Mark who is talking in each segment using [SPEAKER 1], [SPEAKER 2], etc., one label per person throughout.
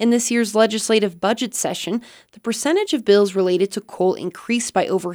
[SPEAKER 1] In this year's legislative budget session, the percentage of bills related to coal increased by over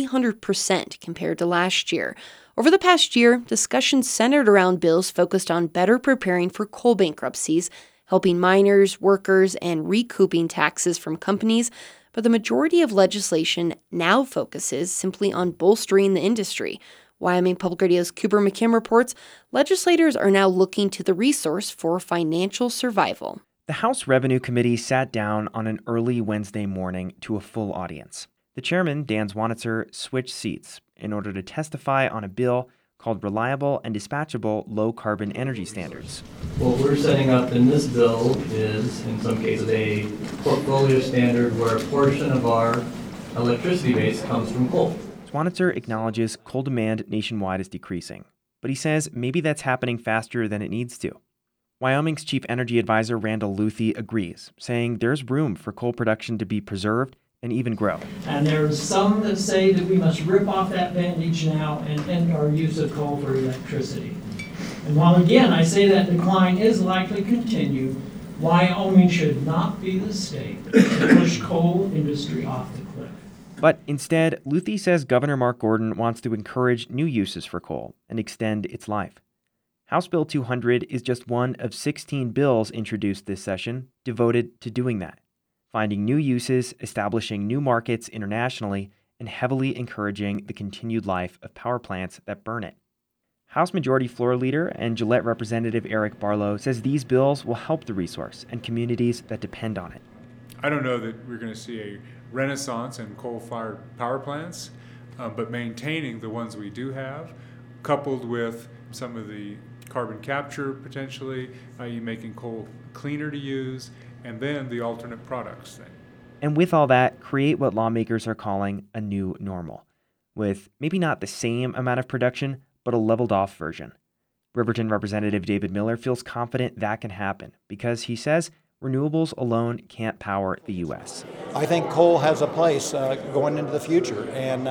[SPEAKER 1] 300% compared to last year. Over the past year, discussions centered around bills focused on better preparing for coal bankruptcies, helping miners, workers, and recouping taxes from companies, but the majority of legislation now focuses simply on bolstering the industry. Wyoming Public Radio's Cooper McKim reports legislators are now looking to the resource for financial survival.
[SPEAKER 2] The House Revenue Committee sat down on an early Wednesday morning to a full audience. The chairman, Dan Zwanitzer, switched seats in order to testify on a bill called Reliable and Dispatchable Low-Carbon Energy Standards.
[SPEAKER 3] What we're setting up in this bill is, in some cases, a portfolio standard where a portion of our electricity base comes from coal.
[SPEAKER 2] Zwanitzer acknowledges coal demand nationwide is decreasing, but he says maybe that's happening faster than it needs to. Wyoming's Chief Energy Advisor Randall Luthi agrees, saying there's room for coal production to be preserved and even grow.
[SPEAKER 4] And there's some that say that we must rip off that bandage now and end our use of coal for electricity. And while again I say that decline is likely to continue, Wyoming should not be the state to push coal industry off the cliff.
[SPEAKER 2] But instead, Luthi says Governor Mark Gordon wants to encourage new uses for coal and extend its life. House Bill 200 is just one of 16 bills introduced this session devoted to doing that, finding new uses, establishing new markets internationally, and heavily encouraging the continued life of power plants that burn it. House Majority Floor Leader and Gillette Representative Eric Barlow says these bills will help the resource and communities that depend on it.
[SPEAKER 5] I don't know that we're going to see a renaissance in coal-fired power plants, but maintaining the ones we do have, coupled with some of the carbon capture potentially, i.e. making coal cleaner to use, and then the alternate products thing.
[SPEAKER 2] And with all that, create what lawmakers are calling a new normal, with maybe not the same amount of production, but a leveled off version. Riverton Representative David Miller feels confident that can happen because he says renewables alone can't power the U.S.
[SPEAKER 6] I think coal has a place going into the future. And,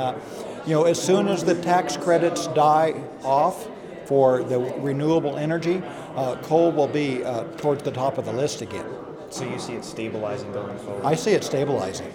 [SPEAKER 6] as soon as the tax credits die off for the renewable energy, coal will be towards the top of the list again.
[SPEAKER 2] So you see it stabilizing going forward?
[SPEAKER 6] I see it stabilizing.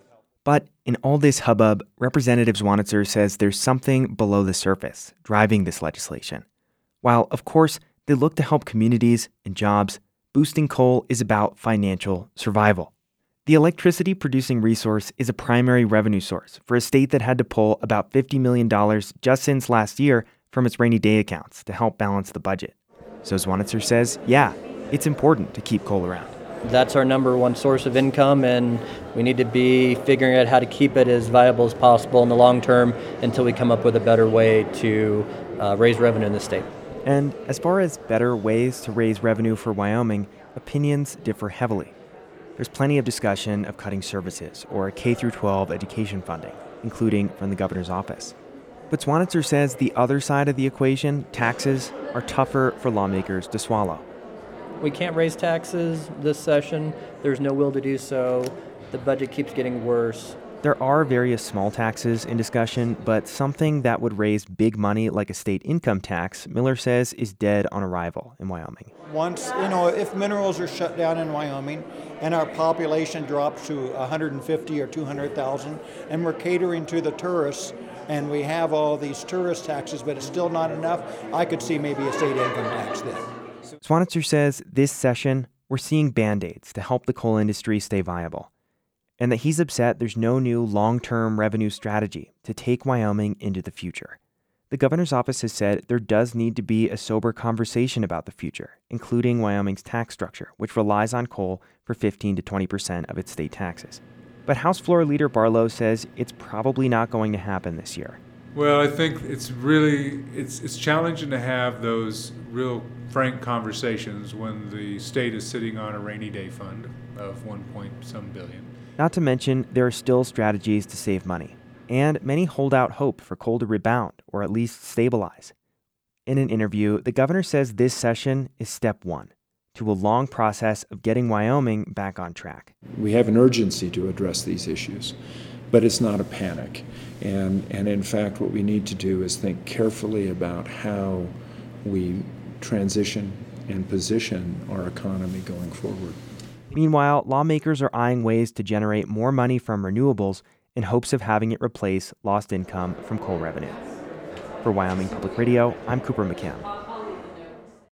[SPEAKER 2] But in all this hubbub, Representative Zwanitzer says there's something below the surface driving this legislation. While, of course, they look to help communities and jobs, boosting coal is about financial survival. The electricity-producing resource is a primary revenue source for a state that had to pull about $50 million just since last year from its rainy day accounts to help balance the budget. So Zwanitzer says, yeah, it's important to keep coal around.
[SPEAKER 3] That's our number one source of income, and we need to be figuring out how to keep it as viable as possible in the long term until we come up with a better way to raise revenue in the state.
[SPEAKER 2] And as far as better ways to raise revenue for Wyoming, opinions differ heavily. There's plenty of discussion of cutting services or K-12 education funding, including from the governor's office. But Zwanitzer says the other side of the equation, taxes, are tougher for lawmakers to swallow.
[SPEAKER 3] We can't raise taxes this session. There's no will to do so. The budget keeps getting worse.
[SPEAKER 2] There are various small taxes in discussion, but something that would raise big money like a state income tax, Miller says, is dead on arrival in Wyoming.
[SPEAKER 6] Once, if minerals are shut down in Wyoming and our population drops to 150 or 200,000 and we're catering to the tourists and we have all these tourist taxes, but it's still not enough, I could see maybe a state income tax then.
[SPEAKER 2] Zwanitzer says this session, we're seeing Band-Aids to help the coal industry stay viable, and that he's upset there's no new long-term revenue strategy to take Wyoming into the future. The governor's office has said there does need to be a sober conversation about the future, including Wyoming's tax structure, which relies on coal for 15 to 20% of its state taxes. But House Floor Leader Barlow says it's probably not going to happen this year.
[SPEAKER 5] Well, I think it's challenging to have those real frank conversations when the state is sitting on a rainy day fund of $1.some billion.
[SPEAKER 2] Not to mention, there are still strategies to save money, and many hold out hope for coal to rebound or at least stabilize. In an interview, the governor says this session is step one to a long process of getting Wyoming back on track.
[SPEAKER 7] We have an urgency to address these issues, but it's not a panic. And in fact, what we need to do is think carefully about how we transition and position our economy going forward.
[SPEAKER 2] Meanwhile, lawmakers are eyeing ways to generate more money from renewables in hopes of having it replace lost income from coal revenue. For Wyoming Public Radio, I'm Cooper McCann.